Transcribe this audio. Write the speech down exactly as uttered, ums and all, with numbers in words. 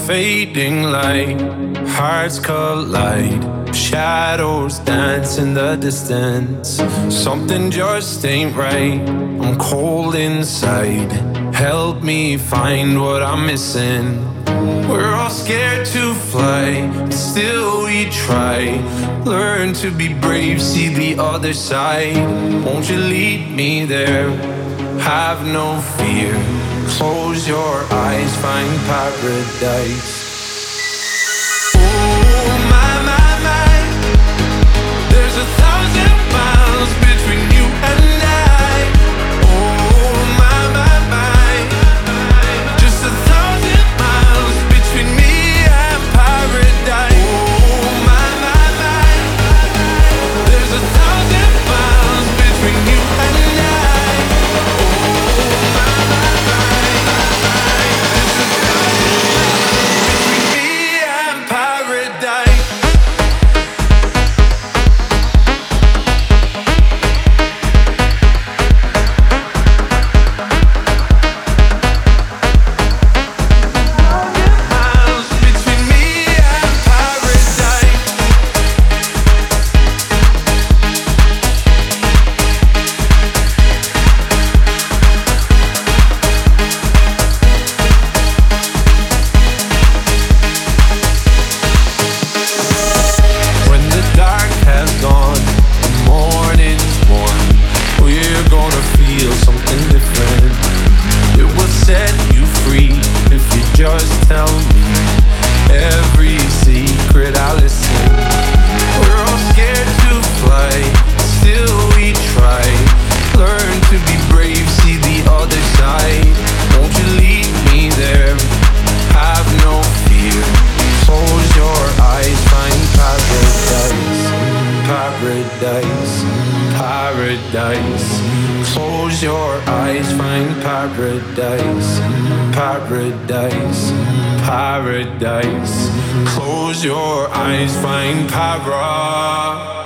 fading light, hearts collide, shadows dance in the distance. Something just ain't right, I'm cold inside. Help me find what I'm missing. We're all scared to fly, but still we try. Learn to be brave, see the other side. Won't you lead me there? Have no fear. Close your eyes, find paradise. Oh my, my, my. There's a thousand miles between you and I. Oh my, my, my. Just a thousand miles between me and paradise. Oh my, my, my. There's a thousand miles between you and I. Paradise, paradise, paradise. Close your eyes, find para.